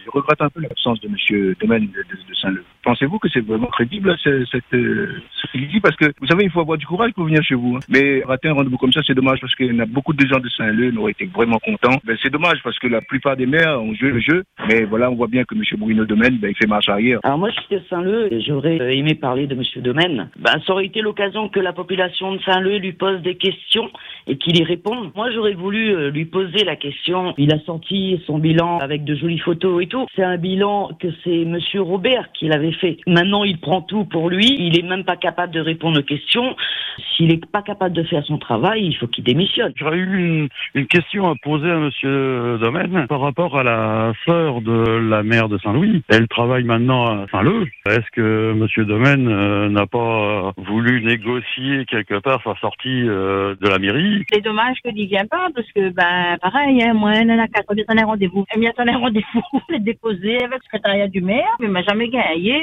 Je regrette un peu l'absence de M. Domaine de Saint-Leu. Pensez-vous que c'est vraiment crédible, ce qu'il dit? Parce que, vous savez, il faut avoir du courage pour venir chez vous. Mais rater un rendez-vous comme ça, c'est dommage parce qu'il y en a beaucoup de gens de Saint-Leu qui auraient été vraiment contents. C'est dommage parce que la plupart des maires ont joué le jeu. Mais voilà, on voit bien que M. Bruno Domaine, il fait marche arrière. Alors moi, je suis de Saint-Leu et j'aurais aimé parler de M. Domaine. Ça aurait été l'occasion que la population de Saint-Leu lui pose des questions et qu'il y réponde. Moi, j'aurais voulu lui poser la question. Il a sorti son bilan avec de jolies photos et tout. C'est un bilan que c'est M. Robert qui l'avait fait. Maintenant, il prend tout pour lui. Il est même pas capable de répondre aux questions. S'il est pas capable de faire son travail, il faut qu'il démissionne. J'aurais eu une question à poser à M. Domaine par rapport à la sœur de la maire de Saint-Louis. Elle travaille maintenant à Saint-Leu. Est-ce que M. Domaine n'a pas voulu négocier quelque part sa sortie de la mairie? C'est dommage qu'il n'y vienne pas parce que, pareil, moi, on a qu'à connaître un rendez-vous. Elle m'a donné un rendez-vous, je l'ai déposé avec le secrétariat du maire, mais il m'a jamais gagné.